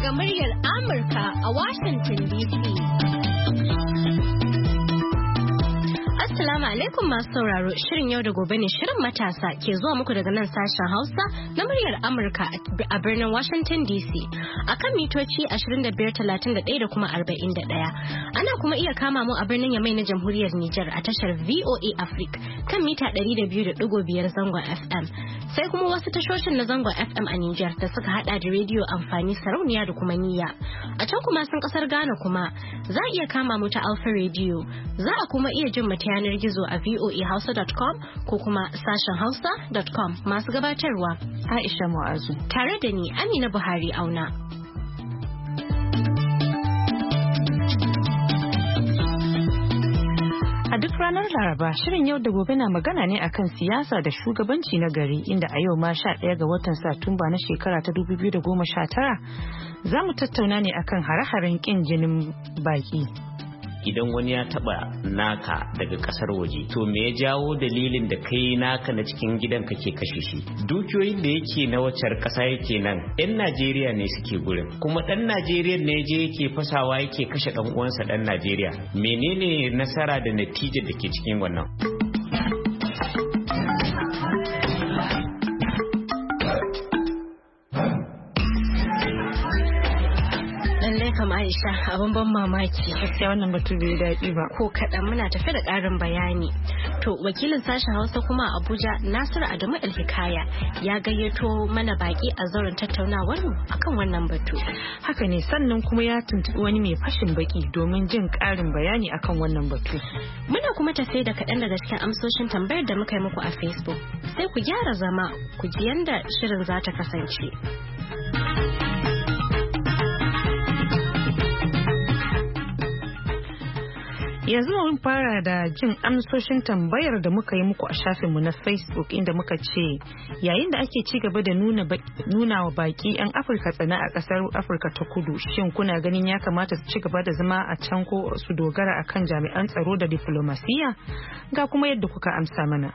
daga muryar Amurka a Washington DC. Assalamu alaikum masu sauraro, shirin yau da gobe ne shirin matasa ke zuwa muku daga nan sashen Hausa na muryar Amurka a birnin Washington DC akan mitoci 2531 da kuma 41. Ana kuma iya kama mu a birnin Yamai na Jamhuriyar Nijar a tashar VOA Africa kan mita 200.5 zangon FM. Sai kuma wasu tashoshin na zangon FM a Nijar da suka hada da rediyo amfani sarauniya da kuma niyya. A can kuma sun kasar Ghana kuma za a iya kama mu ta Alpha Radio. Za a kuma iya jin mu ta yanar gizo a voahausa.com ko kuma sashen hausa.com. Masu gabatarwa Aisha Mu'azu tare da ni Amina Buhari Auna. A duk ranar Laraba, shirin yau da gobe na magana ne akan siyasa da shugabanci na gari, inda a yau ma 11 ga watan Satumba na shekara ta 2019 za mu tattauna ne akan hare-haren kin jinin baki. Idan wani ya taba naka daga kasar waje, to me ya jawo dalilin da kai naka na cikin gidan kake kashe shi? Dukiyoyin da yake na wacar kasa yake nan, 'yan Najeriya ne suke gurin, kuma dan Najeriya ne je yake fasawa yake kashe dan uwansa dan Najeriya. Menene nasara da natijar da ke cikin wannan? Aisha, abin ban mamaki. Gaskiya wannan batu bai daɗi ba. Ko kaɗan muna tafi da ƙarin bayani. To wakilin sashen Hausa kuma a Abuja Nasiru Adamu El-Hikaya ya gayyato mana baki a zauren tattaunawar mu akan wannan batu. Haka ne, sannan kuma ya tuntuɓi wani mai fashin baki domin jin ƙarin bayani akan wannan batu. Muna kuma tafe da kaɗan daga cikin amsoshin tambayar da muka yi muku a Facebook. Sai ku gyara zama ku ji yanda shirin za ta kasance. Yanzu mun fara da jin amsoshin tambayar da muka yi muku a shafinmu na Facebook, inda muka ce yayin da ake ci gaba da nuna wa baki 'yan Afirka tsana a kasar Afirka ta Kudu, shin kuna ganin ya kamata su ci gaba da zama a can ko su dogara akan jami'an tsaro da diflomasiyya? Ga kuma yadda kuka amsa mana.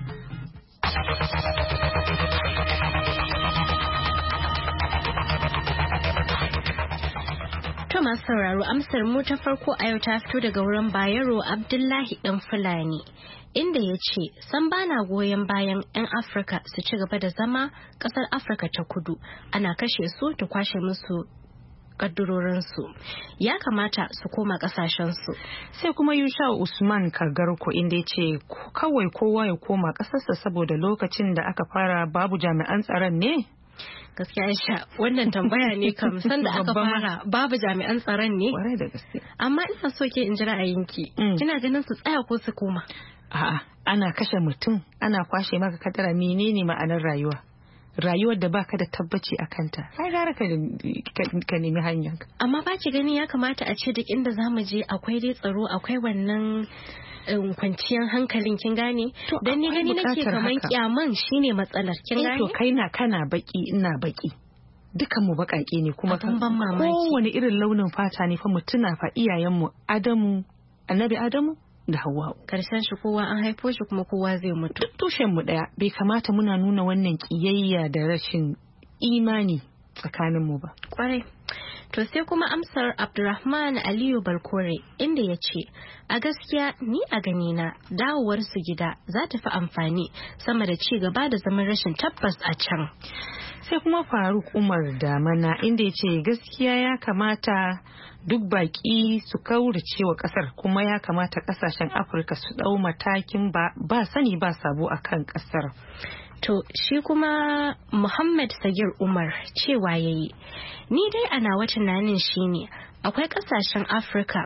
Masu sauraro, amsar mu ta farko a yau ta fito daga wurin Bayero Abdullahi dan Fulani, inda ya ce san bana goyon bayan 'yan Afirka su ci gaba da zama kasar Afirka ta Kudu ana kashe su ta kwashe musu kaddurorinsu, ya kamata su koma kasashensu. Sai kuma Yusha Usman Kagarko, inda ya ce kawai kowa ya koma kasarsa saboda lokacin da aka fara babu jami'an tsaron ne. Gaskiya Aisha, wannan tambaya ne kam san da aka fara babu jami'an tsaron ne. Kwarai da gaske. Amma ina so ke in ji ra'ayinki. Kina ganin su tsaya ko su koma? A'a, ana kashe mutum, ana kwashe maka kadara, menene ma'anar rayuwa? Rayuwar da baka da tabbaci a kanta. Ai gara ka nemi hanyar. Amma ba ki gani ya kamata a ce duk inda zamu je akwai dai tsaro, akwai wannan kwanciyar hankalin, kin gane? Dan ni gani nake kaman kyaman shine matsalar, kin gane? To kai na kana baki, ina baki, dukan mu bakake ne, kuma kowane irin launin fata ne fa, mutuna fa iyayen mu annabi Adamu da Hawwa, karshen shi kowa an haifo shi kuma kowa zai mutu. Tushen mu daya, bai kamata muna nuna wannan kiyayya da rashin imani tsakanin mu ba. Kwarai. To sai kuma amsar Abdulrahman Aliyu Balkore, inda ya ce a gaskiya ni a ganina dawowar su gida za ta fi amfani sama da ci gaba da zaman rashin tabbas a can. Sai kuma Faruk Umar Damana, inda ya ce gaskiya ya kamata duk baki su kaurace wa kasar, kuma ya kamata kasashen Afirka su dau matakin ba sani ba sabo akan kasar. To shi kuma Muhammad Sagir Umar cewa yayi, ni dai a nawa tunanin shine akwai kasashen Afirka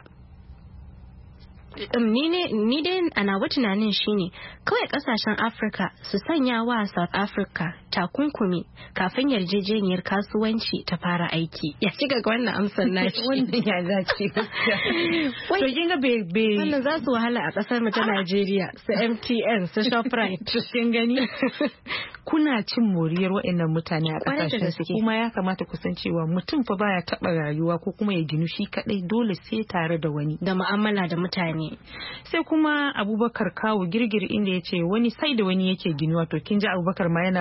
ni dai a nawa tunanin shine kawai kasashen Afirka su sanya wa South Africa takunkumi kafin yarjejeniyar kasuwanci ta fara aiki. Ya ci ga wannan amsar nashi. Wannan ya zace gaskiya. To kin ga be wannan za su wahala a kasar mu ta Najeriya, su MTN, su Shoprite. Kin gani? Kuna cin moriyar waɗannan mutane a kasashen su, kuma ya kamata ku san cewa mutum fa baya taɓa rayuwa ko kuma ya ginu shi kadai, dole sai tare da wani, da mu'amala da mutane. Sai kuma Abubakar Kawu Girgir, inda ya ce wani sai da wani yake ginuwa. To kin ji Abubakar ma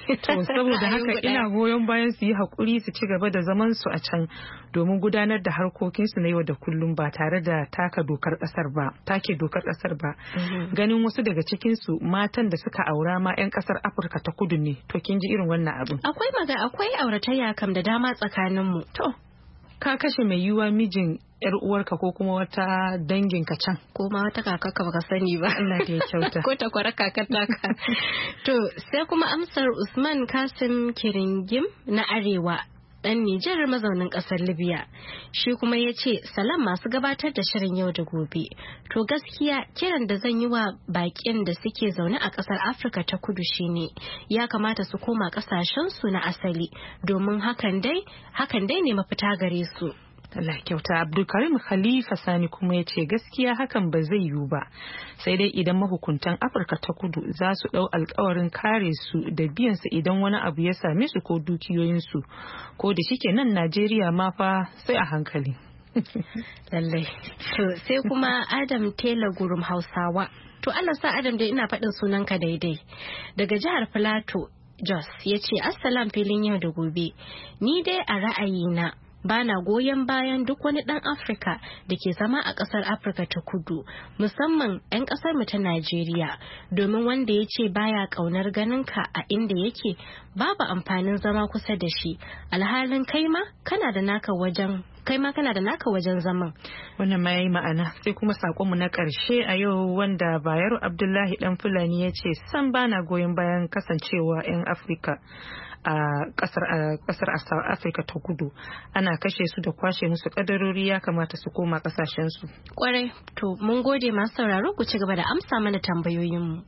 To saboda haka ina goyon bayan su yi hakuri su ci gaba da zaman su a can domin gudanar da harkokin su na yau da kullum ba tare da take dokar kasar ba. Ganin wasu daga cikin su matan da suka aura ma 'yan kasar Afirka ta Kudu ne. To kin ji irin wannan abin. Akwai auratayya kam da dama tsakanin mu. To ka kashe mai yiwuwa mijin yar uwarka ko kuma wata danginka can ko ma wata kakarka baka sani ba. Allah da ya kyauta. Ko ta kwara kakar taka. To sai kuma amsar Usman Kasim Kiringim na Arewa dan Nijar mazaunin kasar Libya. Shi kuma ya ce salam masu gabatar da shirin yau da gobe. To gaskiya kiran da zan yi wa bakin da suke zaune a kasar Afirka ta Kudu shine ya kamata su koma kasashen su na asali domin hakan dai ne mafita gare su. Allah kyauta. Abdulkarim Khalifa Sani kuma ya ce gaskiya hakan ba zai yiwu ba sai dai idan mahukuntan Afirka ta Kudu za su dau alkawarin kare su da biyan su idan wani abu ya same su ko dukiyoyin su ko da shike nan Najeriya ma fa sai a hankali. Lallai. To sai kuma Adam Taylor Gurum Hausawa. To Allah sa Adam dai ina faɗin sunanka daidai. Daga jihar Plateau Jos ya ce assalam filin yau da gobe. Ni dai a ra'ayina bana goyon bayan duk wani dan Afirka da ke zama a kasar Afirka ta Kudu musamman 'yan kasar mu ta Najeriya domin wanda ya ce baya kaunar ganin ka a inda yake babu amfanin zama kusa da shi alhalin kai ma kana da naka wajen zaman. Wannan ma yayi ma'ana. Sai kuma sakonmu na karshe a yau wanda Bayero Abdullahi dan Fulani ya ce san bana goyon bayan kasancewa 'yan Afirka a kasar Afirka ta Kudu ana kashe su da kwashe musu kadarori ya kamata su koma kasashen su. Kwarai, to mun gode masu sauraro ku ci gaba da amsa mana tambayoyinmu.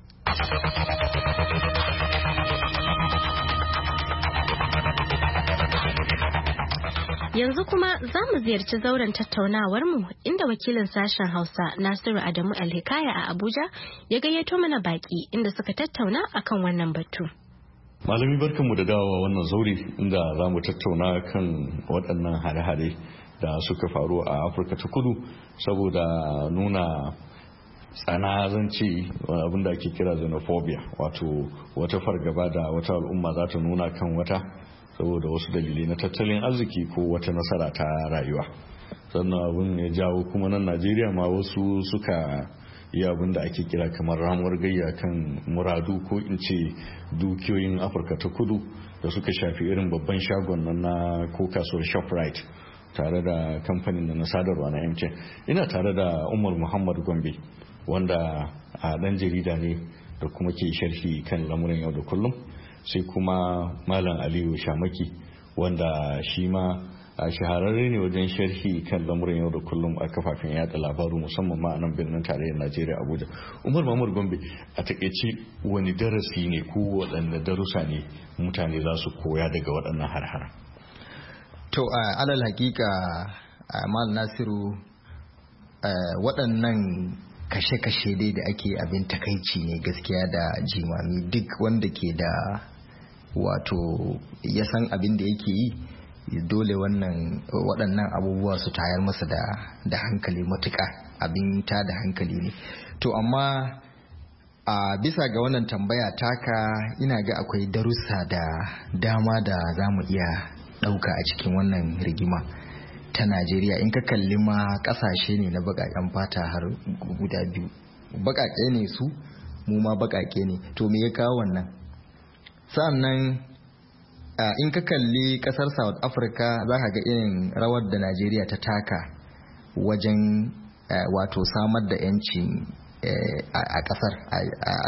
Yanzu kuma za mu ziyarci zauren tattaunawarmu inda wakilin sashen Hausa Nasiru Adamu Alhikaya a Abuja ya gayyato mana baki inda suka tattauna akan wannan batu. Malami barkanmu da dawowa wannan zauri inda za mu tattauna kan waɗannan hare-hare da suka faru a Afirka ta Kudu saboda nuna tsana zance abin da ake kira xenophobia, wato wata fargaba da wata al'umma za ta nuna kan wata saboda wasu dalilai na tattalin arziki ko wata nasara ta rayuwa. Sannan abin ya jawo kuma nan Najeriya ma wasu suka yi abin da ake kira kamar ramuwar gayya kan muradu ko in ce dukiyoyin Afirka ta Kudu da suka shafi irin babban shagon nan na ko kasuwar Shoprite tare da kamfanin da na sadarwa na MTN. Ina tare da Umar Muhammad Gombe wanda a dan jarida ne da kuma ke sharhi kan lamuran yau da kullum, sai kuma Malam Aliyu Shamaki wanda shi ma a shahararre ne wajen sharhi kan lamuran yau da kullum a kafafen yada labaru musamman ma a nan birnin tarayyar Najeriya Abuja. Umar Muhammad Gombe, a takaice wani darasi ne ko waɗanne darussa ne mutane za su koya daga waɗannan har-hara? To alal hakika Mal Nasiru, waɗannan kashe-kashe dai da ake abin takaici ne gaskiya da jimami. Duk wanda ke da wato ya san abin da yake yi dole waɗannan abubuwa su tayar masa da hankali matuƙa, abin ta da hankali ne. To amma a bisa ga wannan tambaya taka ina ga akwai darussa da dama da za mu iya ɗauka a cikin wannan rigima ta Najeriya. In ka kalli ma ƙasashe ne na baƙaƙen fata har guda biyu, baƙaƙe ne su, mu ma baƙaƙe ne. To me ya kawo wannan? Sa'annan in ka kalli kasar South Africa za ka ga irin rawar da Najeriya ta taka wajen wato samar da yanci a kasar a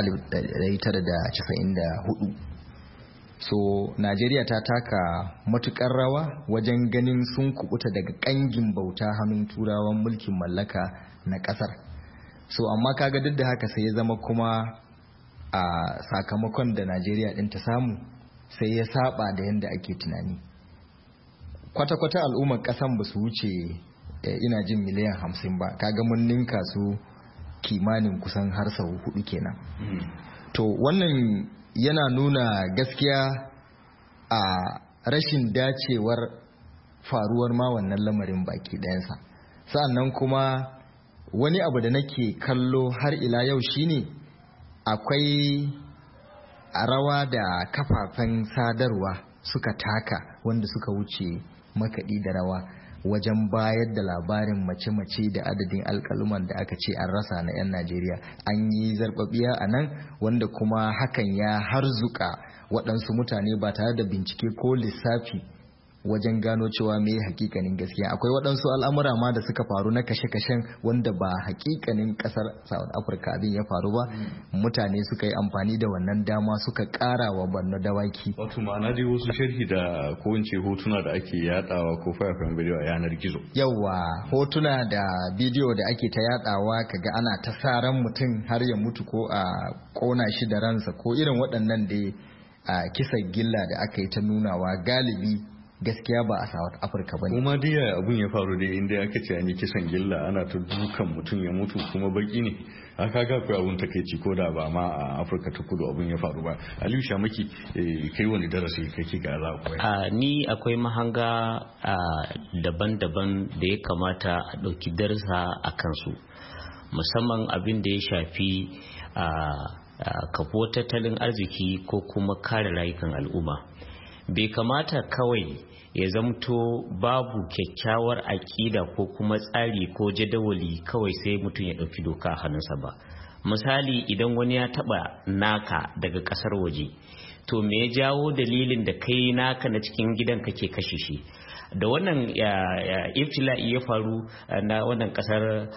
1994. So Najeriya ta taka matukar rawa wajen ganin sun kubuta daga kangin bauta hannun turawan mulkin mallaka na kasar. So amma kaga duk da haka sai ya zama kuma a sakamakon da Najeriya din ta samu sai ya saba da yadda ake tunani. Kwata-kwata al'ummar kasan ba su wuce ina jin miliyan 50 ba, kaga mun ninka su kimanin kusan har sau 4 kenan. To wannan yana nuna gaskiya a rashin dacewar faruwar ma wannan lamarin baki ɗayansa. Sa'annan kuma wani abu da nake kallo har ila yau shine akwai rawa da kafafen sadarwa suka taka wanda suka wuce makaɗi da rawa wajen bayar da labarin mace-mace da adadin alkaluman da aka ce an rasa na 'yan Najeriya. An yi zarbabiya a nan wanda kuma hakan ya harzuka waɗansu mutane ba tare da bincike ko lissafi wajen gano cewa me hakikanin gaskiya. Akwai waɗansu al'amura ma da suka faru na kashe-kashen wanda ba hakikanin ƙasar South Africa abin ya faru ba. Mutane suka yi amfani da wannan dama suka ƙara wa Borno dawaki. Wato ma'ana dai wasu sharhi da ko in ce hotuna da ake yadawa ko fayafayen bidiyo a yanar gizo. Yawwa, hotuna da bidiyo da ake ta yadawa kaga ana ta sa ran mutum har ya mutu ko a kona shi da ransa ko irin waɗannan da a kisan gilla da aka yi ta nunawa galibi gaskiya ba a South Africa ba ne. Kuma dai abun ya faru dai inda aka ce an yi kisan gilla ana ta dukan mutum ya mutu kuma baki ne. Aka ga akwai abun takeici ko da ba ma a Afirka ta Kudu abun ya faru ba. Aliyu Shamaki kai wani darasi kake ga za ku ni akwai mahanga daban-daban da ya kamata a ɗauki darsa a kansu, musamman abin da ya shafi kafo tattalin arziki ko kuma kare rayukan al'umma. Bai kamata kawai ya zamto babu kyakkyawar aƙida ko kuma tsari ko jadawali kawai sai mutum ya ɗauki doka a hannunsa ba. Misali, idan wani ya taɓa naka daga ƙasar waje, to me ya jawo dalilin da kai naka na cikin gidan kake kashe shi? Da wannan iftila'i ya faru na wannan kasar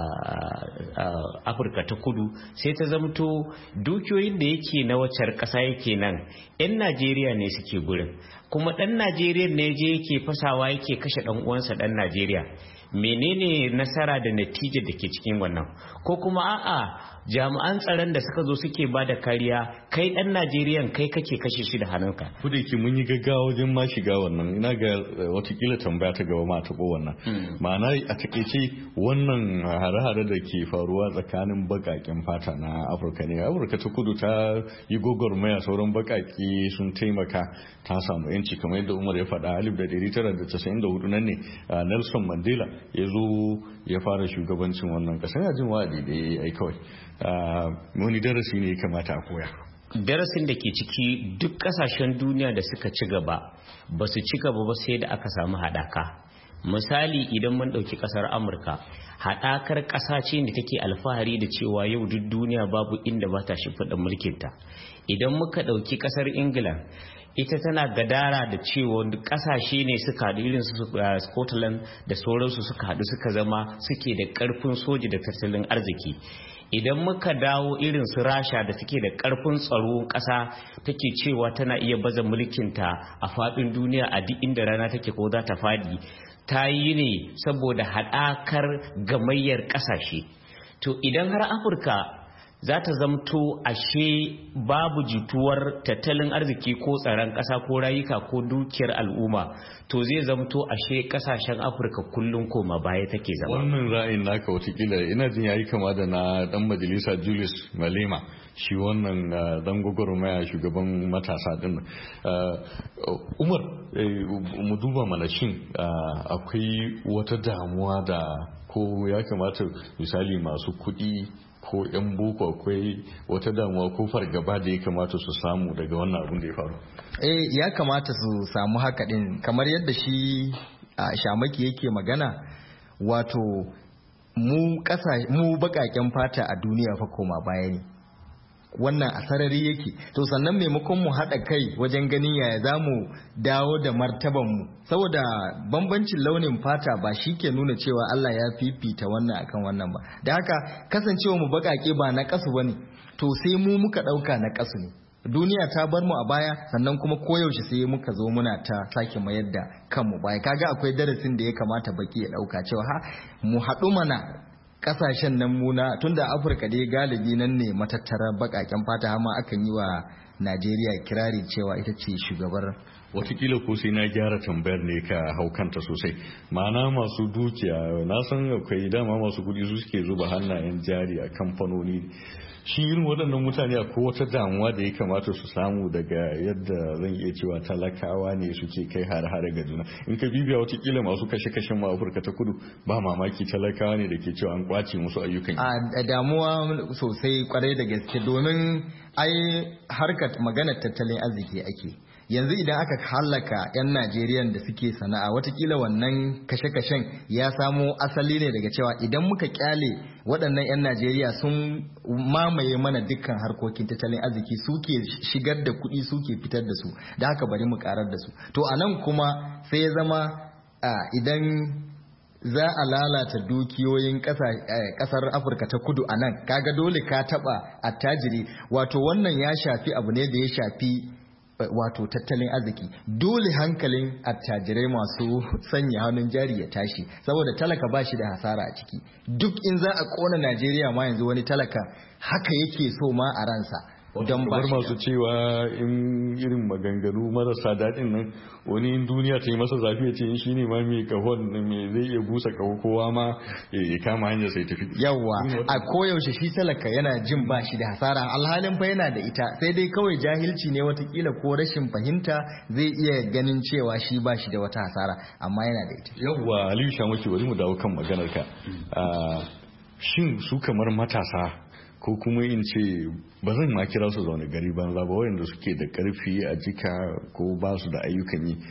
Afirka ta Kudu, sai ta zamto dukiyoyin da yake na wacar kasa yake nan 'yan Najeriya ne suke gurin, kuma ɗan Najeriya ne je yake fasawa yake kashe ɗan uwansa ɗan Najeriya. Menene nasara da natijar da ke cikin wannan? Ko kuma a'a, jami'an tsaron da suka zo suke ba da kariya, kai ɗan Najeriyan kai kake kashe shi da hannunka. Kuda ke mun yi gaggawa wajen ma shiga wannan, ina ga watakila tambaya ta gaba ma taɓo wannan. Ma'ana a takaice wannan hare-hare da ke faruwa tsakanin baƙaƙen fata na Afirka ne. Afirka ta Kudu ta yi gwagwarmaya, sauran baƙaƙe sun taimaka ta samu yanci kamar yadda Umar ya faɗa 1994 nan ne Nelson Mandela ya zo ya fara shugabancin wannan ƙasa. Yana jin wa'adi da ya yi kawai. Wani darasi ne ya kamata a koya? Darasin da ke ciki, duk kasashen duniya da suka ci gaba ba su ci gaba ba sai da aka samu haɗaka. Misali, idan mun ɗauki ƙasar Amurka, haɗakar ƙasa ce da take alfahari da cewa yau duk duniya babu inda ba ta shimfiɗa mulkinta. Idan muka ɗauki ƙasar Ingila, ita tana gadara da cewa kasashe ne suka haɗu irin su Scotland da sauransu suka haɗu suka zama suke da ƙarfin soji da tattalin arziki. Idan muka dawo irin su Rasha da suke da ƙarfin tsaro ƙasa take cewa tana iya baza mulkinta a faɗin duniya a duk inda rana take ko za ta faɗi, ta yi ne saboda haɗakar gamayyar ƙasashe. To idan har Afirka za ta zamto ashe babu jituwar tattalin arziki ko tsaron ƙasa ko rayuka ko dukiyar al'umma, to zai zamto ashe ƙasashen Afirka kullum koma baya take zama. Wannan ra'ayin naka watakila ina jin yayi kama da na dan majalisa Julius Malema, shi wannan dan gwagwarmaya shugaban matasa din. Umar, mu duba mana shin akwai wata damuwa da ko ya kamata misali masu kuɗi ko 'yan boko akwai wata damuwa ko fargaba da ya kamata su samu daga wannan abin da ya faru? Ya kamata su samu haka din, kamar yadda shi Shamaki yake magana, wato mu baƙaƙen fata a duniya fa koma baya ne, wannan a sarari yake. To sannan maimakon mu haɗa kai wajen ganin yaya za mu dawo da martabanmu, saboda bambancin launin fata ba shi ke nuna cewa Allah ya fifita wannan akan wannan ba. Da haka kasancewa mu baƙaƙe ba na ƙasu ba ne, to sai mu muka ɗauka na ƙasu ne. Duniya ta bar mu a baya, sannan kuma koyaushe sai muka zo muna ta sake mayar da kanmu baya. Kaga akwai darasin da ya kamata baki ya ɗauka cewa mu haɗu mana kasashen nan muna tunda Afirka dai galibi nan ne matattarar bakaken fata, amma akan yi wa Najeriya kirari cewa ita ce shugabar watakila ko sai na gyara tambayar ne ka haukanta sosai. Ma'ana masu dukiya, na san akwai dama masu kuɗi su suke zuba hannayen jari a kamfanoni. Shi irin waɗannan mutane akwai wata damuwa da ya kamata su samu daga yadda zan iya cewa talakawa ne suke kai har-hare ga juna. In ka bibiya watakila masu kashe-kashen ma Afirka ta Kudu ba mamaki talakawa ne da ke cewa an kwace musu ayyukan. A damuwa sosai kwarai da gaske, domin ai harkar maganar tattalin arziki ake. Yanzu idan aka hallaka 'yan Najeriya da suke sana'a, watakila wannan kashe-kashen ya samo asali ne daga cewa idan muka kyale waɗannan 'yan Najeriya sun mamaye mana dukkan harkokin tattalin arziki, suke shigar da kuɗi, suke fitar da su, da haka bari mu karar da su. To a nan kuma sai ya zama idan za a lalata dukiyoyin kasar Afirka ta Kudu a nan, kaga dole ka taɓa attajiri. Wato wannan ya shafi abu ne da ya shafi wato tattalin arziki. Dole hankalin attajirai masu sanya hannun jari ya tashi, saboda talaka ba shi da hasara a ciki. Duk in za a kona Najeriya ma yanzu wani talaka haka yake so ma a ransa. Don ba masu cewa in irin maganganu marasa daɗin nan, wani in duniya ta yi masa zafi ya ce shi ne ma mai kahon mai zai iya busa kaho, kowa ma ya kama hanyar sai tafi. Yawwa, a koyaushe shi talaka yana jin ba shi da hasara, alhalin fa yana da ita, sai dai kawai jahilci ne watakila ko rashin fahimta zai iya ganin cewa shi ba shi da wata hasara, amma yana da ita. Yawwa, Aliyu Shamaki, bari mu dawo kan maganar ka. Shin su kamar matasa, ko kuma in ce ba zan ma kira su zaune gari banza ba, wayanda suke da karfi a jika ko ba su da ayyukan yi,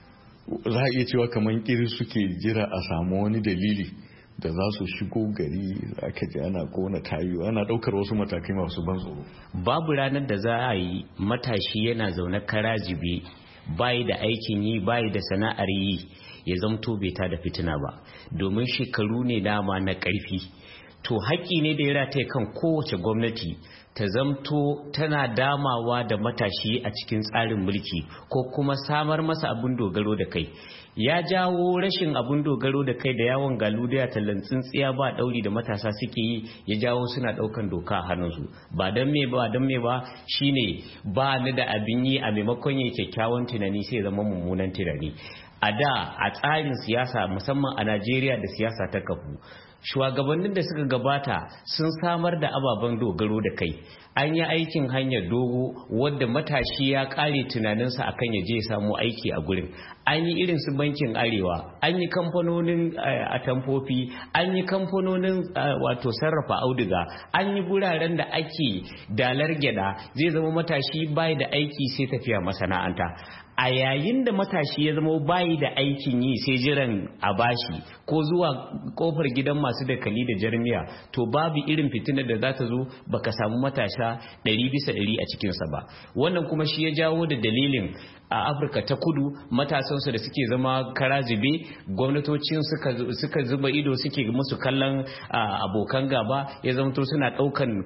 za a iya cewa kamar kiri suke jira a samu wani dalili da za su shigo gari, aka ji ana kona tayu, ana daukar wasu matakai masu ban tsoro. Babu ranar da za a yi matashi yana zaune karajibe, bayi da aikin yi, bayi da sana'ar yi, ya zamto bai ta da fitina ba, domin shekaru ne dama na karfi. To haƙƙi ne da ya rataye kan kowace gwamnati ta zamto tana damawa da matashi a cikin tsarin mulki, ko kuma samar masa abin dogaro da kai. Ya jawo rashin abin dogaro da kai da yawon galudiya tallan tsintsiya ba ɗauri da matasa suke yi, ya jawo suna ɗaukan doka a hannunsu. Ba don me ba shine ba ni da abin yi, a maimakon ya kyakkyawan tunani sai zama mummunan tunani. A da a tsarin siyasa, musamman a Najeriya da siyasa ta kafu, shugabannin da suka gabata sun samar da ababen dogaro da kai. An yi aikin hanyar dogo wadda matashi ya kare tunaninsa akan ya je ya samu aiki a gurin. An yi irin su bankin Arewa, an yi kamfanonin atamfofi, an yi kamfanonin wato sarrafa auduga, an yi guraren da ake dalar gyada, zai zama matashi bai da aiki sai tafiya masana'anta. A yayin da matashi ya zama bayi da aikin yi sai jiran a bashi ko zuwa kofar gidan masu dakali da jarmiya, to babu irin fitinar da za ta zo baka samu matasha 100% a cikinsa ba. Wannan kuma shi ya jawo da dalilin a Afirka ta Kudu matasansu da suke zama karazibe, gwamnatocin suka zuba ido, suke musu kallon abokan gaba, ya zamto suna daukan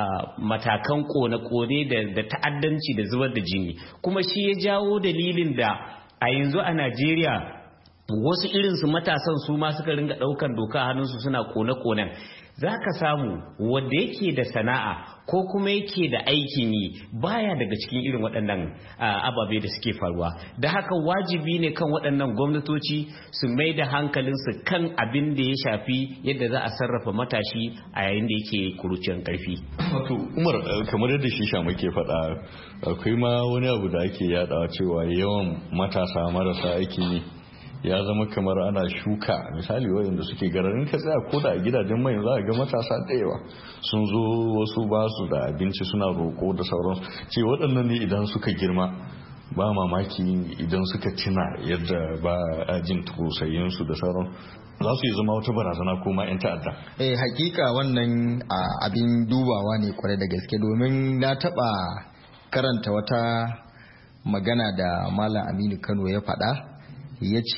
matakan kone-kone da ta'addanci da zubar da jini. Kuma shi ya jawo dalilin da a yanzu a Najeriya wasu irinsu matasan su ma suka ringa daukan doka a hannunsu suna kone-konen. Za ka samu wanda yake da sana'a ko kuma yake da aikin yi baya daga cikin irin waɗannan ababe da suke faruwa. Da haka wajibi ne kan waɗannan gwamnatoci su mai da hankalinsu kan abin da ya shafi yadda za a sarrafa matashi a yayin da yake kuruciyar ƙarfi. Wato Umar, kamar yadda shi Shama ke faɗa, akwai ma wani abu da ake yadawa cewa yawan matasa marasa aikin yi ya zama kamar ana shuka. Misali wayanda suke gararin ka tsaya ko da a gidajen mai za a ga matasa da yawa sun zo, wasu ba su da abinci suna roƙo da sauransu. Ce waɗannan ne idan suka girma ba mamaki idan suka tuna yadda ba a jin tausayinsu da sauran, za su yi zama wata barazana ko ma 'yan ta'adda. Hakika wannan abin dubawa ne kwarai da gaske, domin na taɓa karanta wata magana da Malam Aminu Kano ya faɗa. Ya ce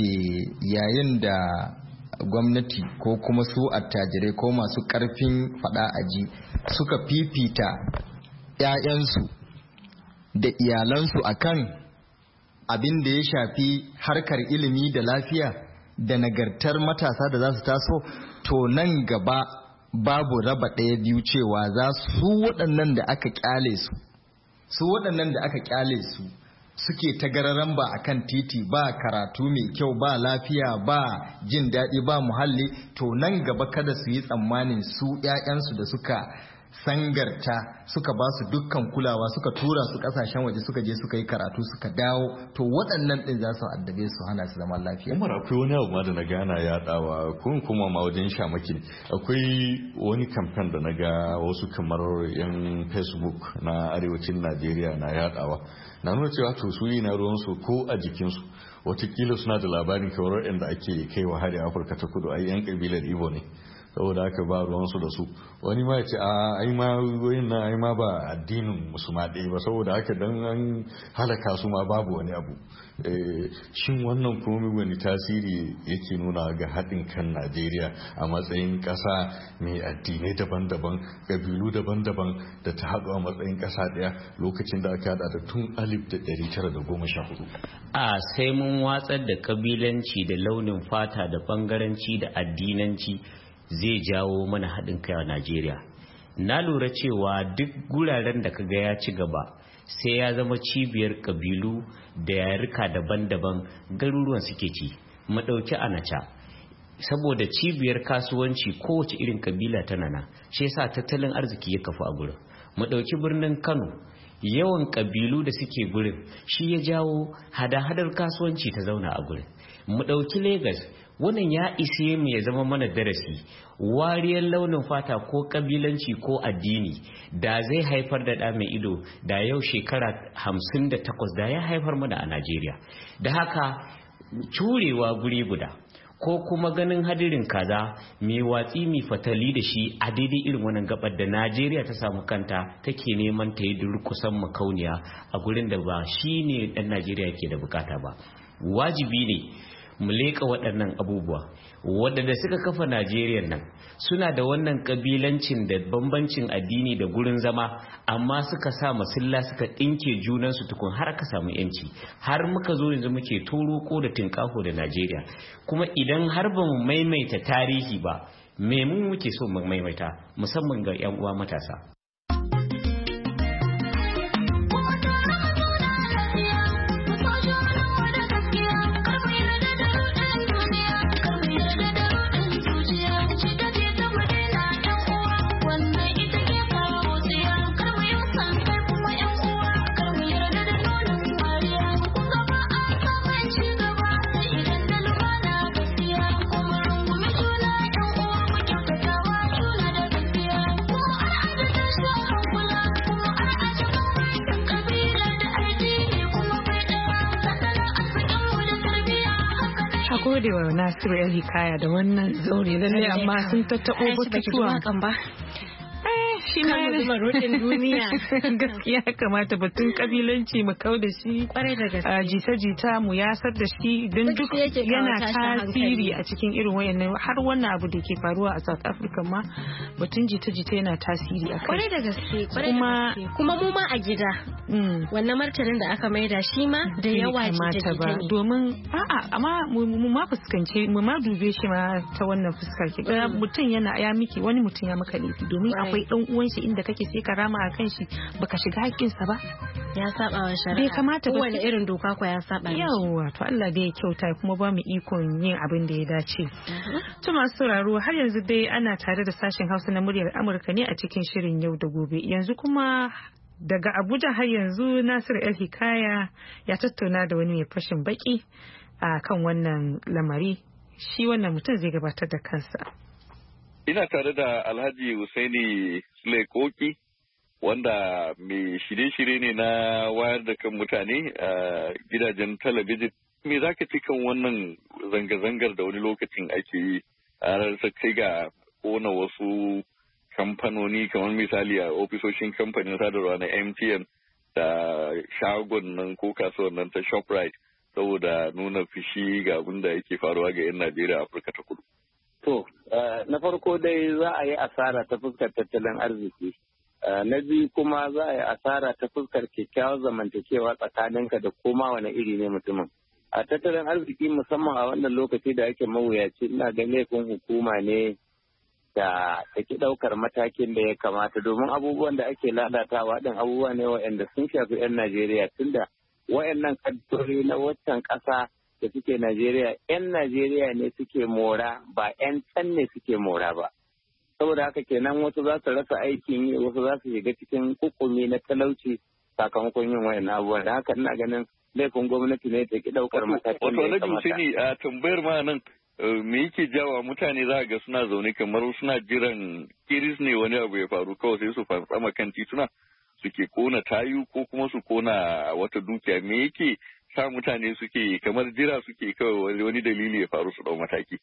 yayin da gwamnati ko kuma su attajirai ko masu karfin fada aji suka fifita 'ya'yansu da iyalansu akan abin da ya shafi harkar ilimi da lafiya da nagartar matasa da za su taso, to nan gaba babu raba ɗaya biyu cewa za su waɗannan da aka kyale su suke ta gararan ba a kan titi, ba karatu mai kyau, ba lafiya, ba jin daɗi, ba muhalli, to nan gaba kada su yi tsammanin su 'ya'yansu da suka sangarta suka ba su dukkan kulawa, suka tura su kasashen waje, suka je suka yi karatu, suka dawo, to waɗannan ɗin za su addabe su, hana su zaman lafiya. Umar, akwai wani abu ma da na gana yaɗawa kuma ma wajen shamaki, akwai wani kamfen da na ga wasu kamar yan Facebook na arewacin Najeriya na yaɗawa, na nuna cewa to su yi na ruwansu ko a jikinsu watakila suna da labarin kamar yadda ake kaiwa hari Afirka ta Kudu, ai yan kabilar Igbo ne, saboda haka ba ruwansu da su. Wani ma ya ce ai ma goyin na ai ma ba addinin musulma ɗaya ba, saboda haka dan an halaka su ma babu wani abu. Shin wannan komai wani tasiri yake nuna ga haɗin kan Najeriya a matsayin ƙasa mai addinai daban-daban, ƙabilu daban-daban da ta haɗu a matsayin ƙasa ɗaya lokacin da aka haɗa da tun 1914? Sai mun watsar da ƙabilanci da launin fata da bangaranci da addinanci zai jawo mana haɗin kai a Najeriya. Na lura cewa duk guraren da kaga ya ci gaba sai ya zama cibiyar kabilu da yarika daban-daban garuruwan suke ci. Mu ɗauki Anacha, saboda cibiyar kasuwanci kowace irin kabila tana na, shi yasa tattalin arziki ya kafu a gurin. Mu ɗauki birnin Kano, yawan kabilu da suke gurin shi ya jawo hada-hadar kasuwanci ta zauna a gurin. Mu ɗauki Lagos, wannan ya ise mu ya zama mana darasi. Wariyar launin fata ko kabilanci ko addini da zai haifar da ɗa mai ido da yau shekara 58 da ya haifar mana a Najeriya. Da haka curewa guri guda ko kuma ganin hadirin kaza mai watsi mai fatali da shi a daidai irin wannan gabar da Najeriya ta samu kanta take neman ta yi durkusan makauniya a gurin da ba shi ne ɗan Najeriya ke da bukata ba. Wajibi ne mu leƙa waɗannan abubuwa waɗanda suka kafa Najeriya nan suna da wannan ƙabilancin da bambancin addini da gurin zama, amma suka sa masilla suka ɗinke junansu tukun har aka samu yanci, har muka zo yanzu muke toroko da tinƙaho da Najeriya. Kuma idan har ba mu maimaita tarihi ba, me mu muke so mu maimaita, musamman ga 'yan uwa matasa. gode wa Nasiru El Hikaya da wannan zaure lalle amma sun tattabo batutuwa shi ma yana rudin duniya gaskiya kamata batun kabilanci mu kau da shi kwarai da gaske jita-jita mu yasar da shi don duk yana tasiri a cikin irin wayannan har wannan abu da ke faruwa a South Africa ma batun jita-jita yana tasiri a kai kwarai da gaske kuma mu ma a gida wannan martanin da aka maida shi ma da yawa jita-jita ne domin amma mu ma fuskance mu ma dube shi ma ta wannan fuskar ki ga mutum yana ya miki wani mutum ya maka laifi domin akwai dan uwan shi inda kake sai ka rama a kan shi baka shiga hakkinsa ba ya saba wa shari'a bai kamata ba wani irin doka ko ya saba ne yawa to Allah bai kyauta kuma ba mu ikon yin abin da ya dace to masu sauraro har yanzu dai ana tare da sashen Hausa na muryar Amurka ne a cikin shirin yau da gobe yanzu kuma daga Abuja har yanzu Nasiru El Hikaya ya tattauna da wani mai fashin baki a kan wannan lamari shi wannan mutum zai gabatar da kansa. Ina tare da Alhaji Husaini Sulekoki wanda mai shirye-shirye ne na wayar da kan mutane a gidajen talabijin. Me za ka ci kan wannan zanga-zangar da wani lokacin ake yi a rarsa kai ga kona wasu kamfanoni kamar misali a ofisoshin kamfanin sadarwa na MTN da shagon nan ko kasuwar nan ta ShopRite saboda nuna fushi ga abin da yake faruwa ga 'yan Najeriya a Afirka ta Kudu. To, na farko dai za a yi asara ta fuskar tattalin arziki. Na biyu kuma za a yi asara ta fuskar kyakkyawar zamantakewa tsakaninka da koma wani iri ne mutumin. A tattalin arziki musamman a wannan lokaci da ake mawuyaci ina ga laifin hukuma ne da take ɗaukar matakin da ya kamata domin abubuwan da ake lalatawa ɗin abubuwa ne waɗanda sun shafi 'yan Najeriya tunda wayannan kaddarori na waccan ƙasa da suke Najeriya 'yan Najeriya ne suke mora ba 'yan can ne suke mora ba. Saboda haka kenan wasu za su rasa aikin yi, wasu za su shiga cikin kukumi na talauci sakamakon yin wayannan abubuwan. Da haka ina ganin laifin gwamnati ne ta ki ɗaukar matakin da ya kamata. Wato a tambayar ma nan me yake jawa mutane za ga suna zaune kamar suna jiran kiris ne wani abu ya faru kawai sai su fantsama kan tituna suke kona tayu ko kuma su kona wata dukiya. Me yake sa mutane suke kamar jira suke kawai wani dalili ya faru su dau mataki?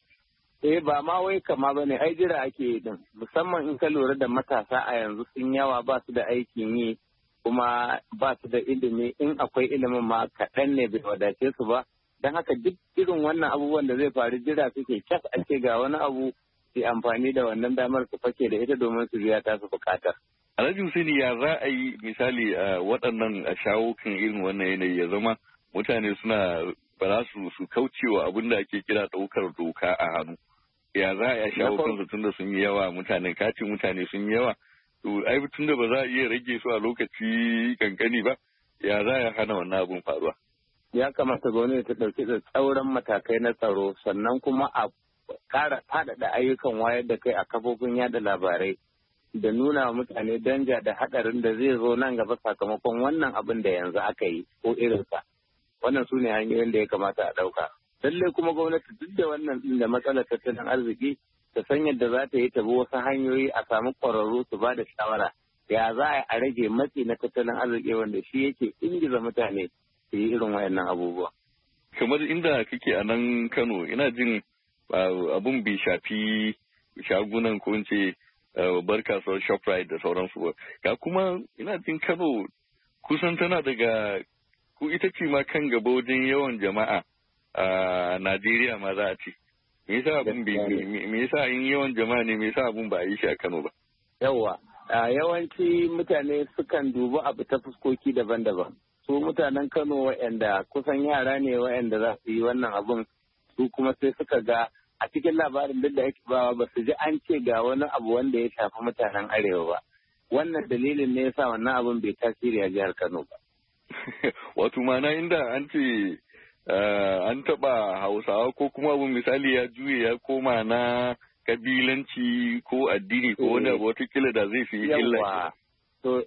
Ba ma wai kama ba ne, ai jira ake yi din, musamman in ka lura da matasa a yanzu sun yawa ba su da aikin yi kuma ba su da ilimi, in akwai ilimin ma kaɗan ne bai wadace su ba, don haka duk irin wannan abubuwan da zai faru jira suke kyas a ce ga wani abu su amfani da wannan damar su fake da ita domin su biya ta su bukatar. Alhaji Husaini, ya za a yi misali waɗannan a shawo kan irin wannan yanayi ya zama mutane suna ba za su kaucewa abin da ake kira ɗaukar doka a hannu. Ya za a shawo kansu tunda sun yi yawa mutane sun yi yawa. To ai tunda ba za a iya rage su a lokaci kankani ba, ya za a hana wannan abun faruwa. Ya kamata gwamnati ta ɗauki da tsauran matakai na tsaro sannan kuma a ƙara faɗaɗa ayyukan wayar da kai a kafofin yada labarai da nuna wa mutane danja da haɗarin da zai zo nan gaba sakamakon wannan abin da yanzu aka yi ko irinsa. Wannan su ne hanyoyin da ya kamata a ɗauka. Lallai kuma gwamnati duk da wannan ɗin da matsalar tattalin arziki ta san yadda za ta yi ta bi wasu hanyoyi a samu ƙwararru su ba da shawara. Ya za a rage matsi na tattalin arziki wanda shi yake ingiza mutane su yi irin wayannan abubuwa. Kamar inda kake a nan Kano, ina jin abun bai shafi shagunan ko in ce babbar kasuwar Shoprite da sauransu ba. Ga kuma ina jin Kano kusan tana daga ku ita ce ma kan gaba wajen yawan jama'a a Najeriya ma za a ce. Me yasa abun me yasa in yawan jama'a ne me yasa abun ba a yi shi a Kano ba? Yawwa, yawanci mutane sukan dubi abu ta fuskoki daban-daban. Su mutanen Kano waɗanda kusan yara ne waɗanda za su yi wannan abun, su kuma sai suka ga a cikin labarin duk da ake bawa ba su ji an ce ga wani abu wanda ya shafi mutanen Arewa ba. Wannan dalilin ne yasa wannan abun bai tasiri a jihar Kano ba. Wato mana inda an ce an taɓa Hausawa ko kuma abun misali ya juye ya koma na kabilanci ko addini ko wani abu watakila da zai fi illa. To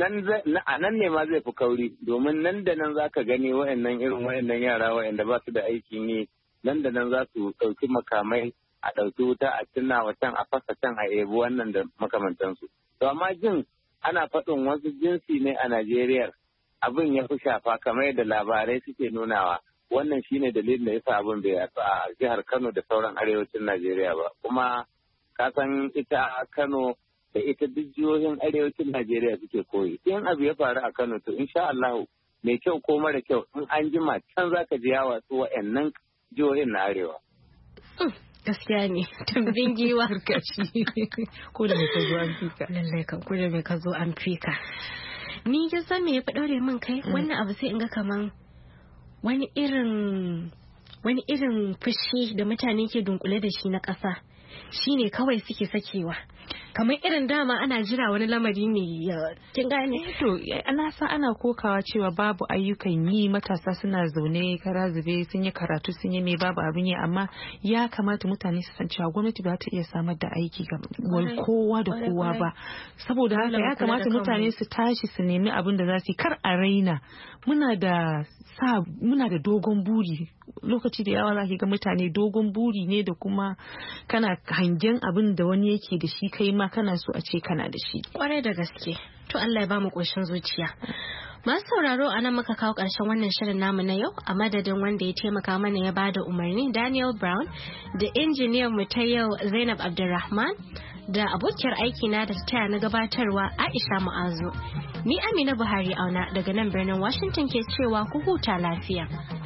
a nan ne ma zai fi kauri domin nan da nan za ka gani irin wa'annan yara wa'anda ba su da aikin yi nan da nan za su ɗauki makamai a ɗauki wuta a cinna wa can a fasa can a ebi wannan da makamantansu. To amma jin ana faɗin wasu jinsi ne a Najeriya abin ya fi shafa kamar yadda labarai suke nunawa. Wannan shine dalilin da yasa abin bai yaɗu a jihar Kano da sauran arewacin Najeriya ba. Kuma ka san ita Kano da ita duk jihohin arewacin Najeriya suke koyi. In abu ya faru a Kano to insha Allah mai kyau ko mara kyau in an jima can zaka ji ya watsu wa'annan jihohin na arewa. Gaskiya ne, tumbin giwa. Ko da mai ka zo an fika. Lallai kan ko da mai ka zo an fika. Ni ya san me ya fi ɗaure min kai wannan abu sai in ga kaman wani irin fushi da mutane ke dunkule da shi na ƙasa shine kawai suke sakewa. Kamar irin dama ana jira wani lamari ne kin gane to ana san ana kokawa cewa babu ayyukan yi, matasa suna zaune kara zube sun yi karatu sun yi mai babu abin yi, amma ya kamata mutane su san cewa gwamnati ba ta iya samar da aiki ga kowa da kowa ba. Saboda haka ya kamata mutane su tashi su nemi abin da za su yi, kar a raina. Muna da dogon buri, lokaci da yawa za ki ga mutane dogon buri ne da kuma kana hangen abin da wani yake da shi kai ma kana so a ce kana da shi. Kwarai da gaske. To Allah ya ba mu ƙoshin zuciya. Masu sauraro a nan muka kawo ƙarshen wannan shirin namu na yau a madadin wanda ya taimaka mana ya bada umarni Daniel Brown da injiniyan mu ta yau Zainab Abdulrahman da abokiyar aiki na da taya na gabatarwa Aisha Mu'azu. Ni Amina Buhari auna daga nan birnin Washington ke cewa ku huta lafiya.